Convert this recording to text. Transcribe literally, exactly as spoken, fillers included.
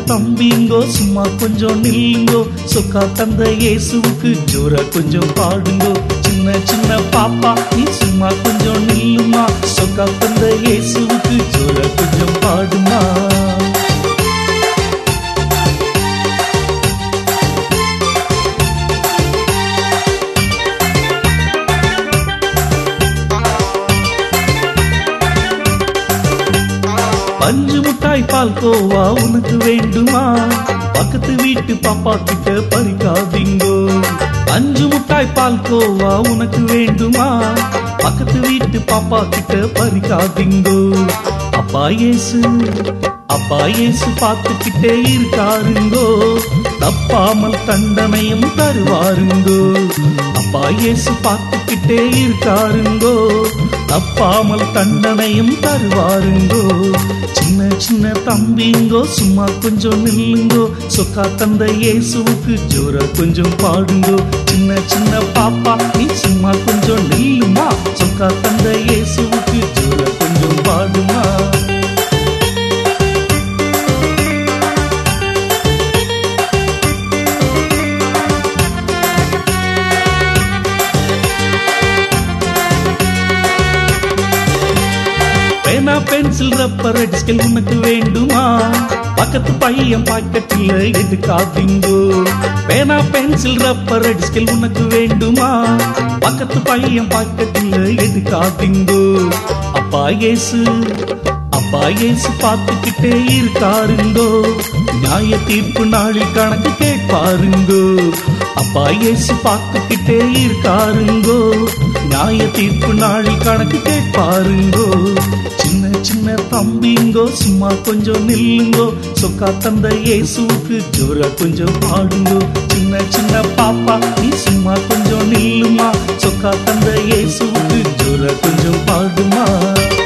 தம்பிங்கோ சும்மா கொஞ்சம் நில்லுங்கோ, சொக்கா தந்த இயேசுவுக்கு ஜோரா கொஞ்சம் பாடுங்கோ. சின்ன சின்ன பாப்பா நீ சும்மா கொஞ்சம் நில்லுமா, சொக்கா தந்த இயேசுவுக்கு ஜோரா கொஞ்சம் பாடுமா. பஞ்சு முட்டாய் பால் கோவா உனக்கு வேண்டுமா, பக்கத்து வீட்டு பாப்பா கிட்ட பறிக்காதீங்கோ. அஞ்சு முட்டாய் பால் கோவா உனக்கு வேண்டுமா, பக்கத்து வீட்டு பாப்பா கிட்ட பறிக்காதீங்கோ. அப்பா இயேசு அப்பா இயேசு பார்த்துக்கிட்டே இருக்காருங்கோ, தப்பாமல் தண்டனையும் தருவாருங்கோ. அப்பா இயேசு பார்த்துக்கிட்டே இருக்காருங்கோ, தப்பாமல் தண்டனையும் தருவாருங்கோ. சின்ன சின்ன தம்பிங்கோ சும்மா கொஞ்சம் நில்லுங்கோ, சொக்கா தந்த இயேசுவுக்கு ஜோரா கொஞ்சம் பாடுங்கோ. சின்ன சின்ன பாப்பா நீ சும்மா கொஞ்சம் நில்லுமா, சொக்கா தந்த இயேசுவுக்கு ஜோரா கொஞ்சம் பாடுமா. பேனா பென்சில் ரப்பர் ஸ்கேல் உனக்கு வேண்டுமா, பக்கத்து பையன் பாக்கெட்டில் எடுக்காதீங்கோ. பேனா பென்சில் ரப்பர் ஸ்கேல் உனக்கு வேண்டுமா, பக்கத்து பையன் பாக்கெட்டில் எடுக்காதீங்கோ. அப்பா இயேசு அப்பா இயேசு பார்த்துக்கிட்டே இருக்காருங்கோ, நியாய தீர்ப்பு நாளில் கணக்கு கேட்பாருங்கோ. அப்பா இயேசு பார்த்துக்கிட்டே இருக்காருங்கோ, நியாய தீர்ப்பு நாளில் கணக்கு கேட்பாருங்கோ. சின்ன சின்ன தம்பிங்கோ சும்மா கொஞ்சம் நில்லுங்கோ, சொக்கா தந்த இயேசுவுக்கு ஜோரா கொஞ்சம் பாடுங்கோ. சின்ன சின்ன பாப்பா நீ சும்மா கொஞ்சம் நில்லுமா, சொக்கா தந்த இயேசுவுக்கு ஜோரா கொஞ்சம் பாடுமா.